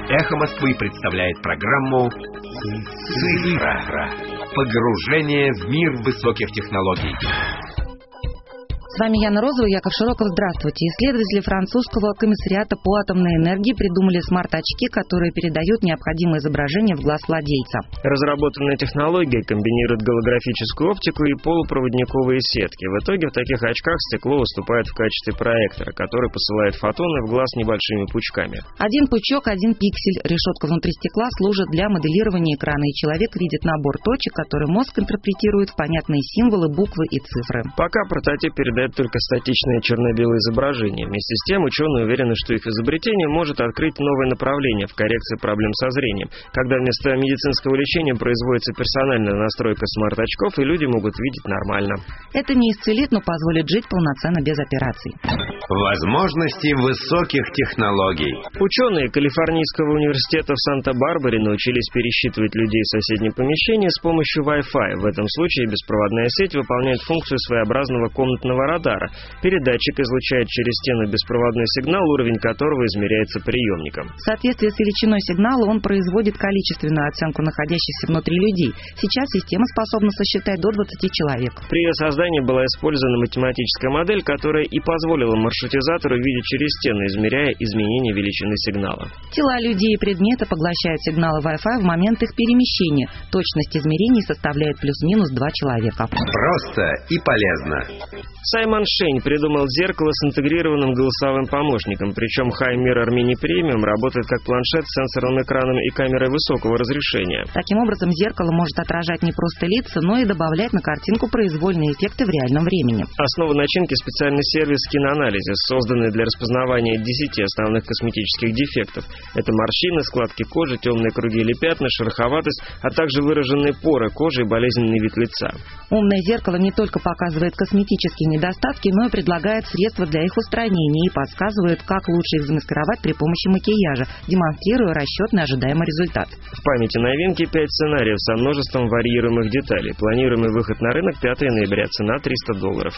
Эхо Москвы представляет программу «Цифра». Погружение в мир высоких технологий. С вами Яна Розова и Яков Широков. Здравствуйте. Исследователи французского комиссариата по атомной энергии придумали смарт-очки, которые передают необходимое изображение в глаз владельца. Разработанная технология комбинирует голографическую оптику и полупроводниковые сетки. В итоге в таких очках стекло выступает в качестве проектора, который посылает фотоны в глаз небольшими пучками. Один пучок, один пиксель. Решетка внутри стекла служит для моделирования экрана, и человек видит набор точек, которые мозг интерпретирует в понятные символы, буквы и цифры. Пока прототип передает только статичное черно-белое изображение. Вместе с тем ученые уверены, что их изобретение может открыть новое направление в коррекции проблем со зрением, когда вместо медицинского лечения производится персональная настройка смарт-очков, и люди могут видеть нормально. Это не исцелит, но позволит жить полноценно без операций. Возможности высоких технологий. Ученые Калифорнийского университета в Санта-Барбаре научились пересчитывать людей в соседнем помещении с помощью Wi-Fi. В этом случае беспроводная сеть выполняет функцию своеобразного комнатного радара. Передатчик излучает через стену беспроводной сигнал, уровень которого измеряется приемником. В соответствии с величиной сигнала он производит количественную оценку находящихся внутри людей. Сейчас система способна сосчитать до 20 человек. При ее создании была использована математическая модель, которая и позволила маршрутизатору видеть через стену, измеряя изменения величины сигнала. Тела людей и предметы поглощают сигналы Wi-Fi в момент их перемещения. Точность измерений составляет плюс-минус 2 человека. Просто и полезно. Саймон Шень придумал зеркало с интегрированным голосовым помощником, причем High Mirror Mini Premium работает как планшет с сенсорным экраном и камерой высокого разрешения. Таким образом, зеркало может отражать не просто лица, но и добавлять на картинку произвольные эффекты в реальном времени. Основа начинки — специальный сервис киноанализис, созданный для распознавания 10 основных косметических дефектов. Это морщины, складки кожи, темные круги или пятна, шероховатость, а также выраженные поры кожи и болезненный вид лица. Умное зеркало не только показывает косметические недостатки, но и предлагает средства для их устранения и подсказывает, как лучше их замаскировать при помощи макияжа, демонстрируя расчетный ожидаемый результат. В памяти новинки 5 сценариев со множеством варьируемых деталей. Планируемый выход на рынок 5 ноября. Цена $300.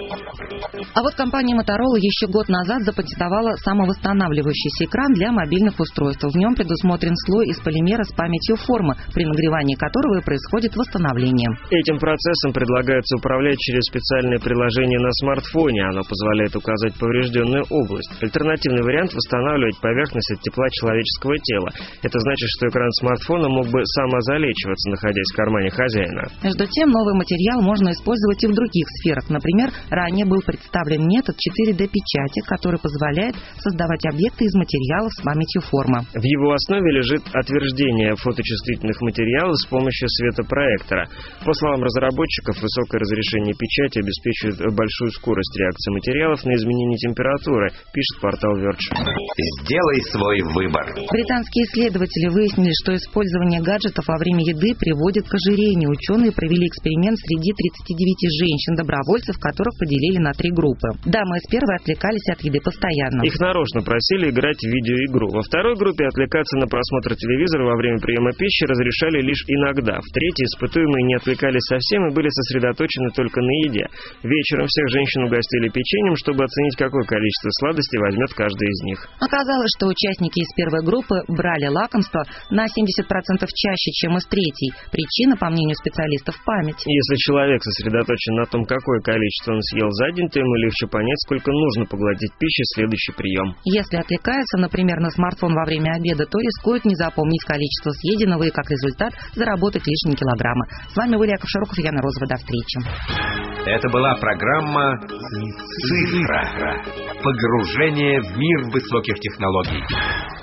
А вот компания Motorola еще год назад запатентовала самовосстанавливающийся экран для мобильных устройств. В нем предусмотрен слой из полимера с памятью формы, при нагревании которого и происходит восстановление. Этим процессом предлагается управлять через специальное приложение на смартфоне. Оно позволяет указать поврежденную область. Альтернативный вариант — восстанавливать поверхность от тепла человеческого тела. Это значит, что экран смартфона мог бы самозалечиваться, находясь в кармане хозяина. Между тем, новый материал можно использовать и в других сферах. Например, ранее был представлен метод 4D-печати, который позволяет создавать объекты из материалов с памятью формы. В его основе лежит отверждение фоточувствительных материалов с помощью светопроектора. По словам разработчиков, высокое разрешение печати обеспечивает большую скорость реакции материалов на изменение температуры, пишет портал Verge. Сделай свой выбор. Британские исследователи выяснили, что использование гаджетов во время еды приводит к ожирению. Ученые провели эксперимент среди 39 женщин-добровольцев, которых поделили на 3 группы. Дамы из первой отвлекались от еды постоянно. Их нарочно просили играть в видеоигру. Во второй группе отвлекаться на просмотр телевизора во время приема пищи разрешали лишь иногда. В третьей испытуемые не отвлекались совсем и были сосредоточены только на еде. Вечером всех женщин угостили печеньем, чтобы оценить, какое количество сладостей возьмет каждая из них. Оказалось, что участники из первой группы брали лакомство на 70% чаще, чем из третьей. Причина, по мнению специалистов, память. Если человек сосредоточен на том, какое количество он съел за день, то ему легче понять, сколько нужно поглотить пищи в следующий прием. Если отвлекается, например, на смартфон во время обеда, то рискует не запомнить количество съеденного и, как результат, заработать лишние килограммы. С вами был Яков Широков и Яна Розова. До встречи. Это была программа «Цифра». Погружение в мир высоких технологий.